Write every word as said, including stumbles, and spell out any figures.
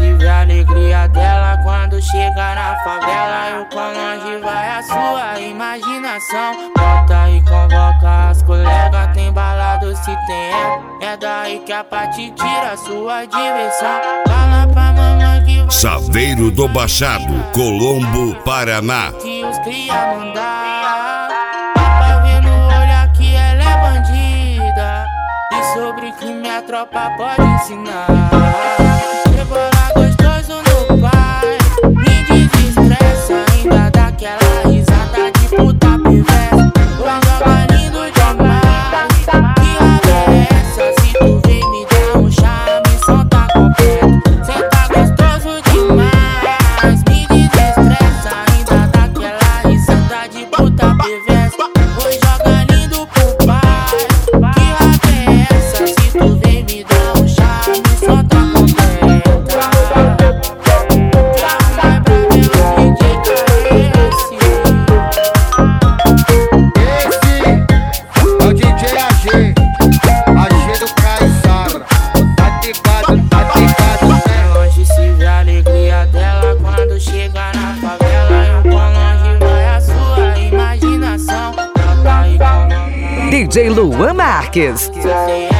se vê a alegria dela quando chega na favela. E o quão longe vai a sua imaginação. Bota e convoca as colegas, tem balado se tem é. É daí que a Pati tira a sua diversão. Fala pra mamãe que vai Saveiro do Baixado, Colombo, Paraná. que os cria mandar. Dá pra ver no olhar que ela é bandida. E sobre crime a tropa pode ensinar. Rebolar gostoso no pai, me desestressa. Ainda dá aquela risada de puta perversa. O joga lindo demais, que raiva é essa? Se tu vem me dar um charme, som tá completo. Cê tá gostoso demais, me desestressa. Ainda dá aquela risada de puta perversa. O joga lindo pro pai, que raiva é essa? Se tu vem me dar um charme, som tá completa. Já vai pra ver o que dica é esse. Esse é o D J A G, A G do Caissara. Tá ligado, tá ligado, né? Longe se vê a alegria dela quando chega na favela. E o quão longe vai a sua imaginação. Bota e convoca D J Luan Marques. se tem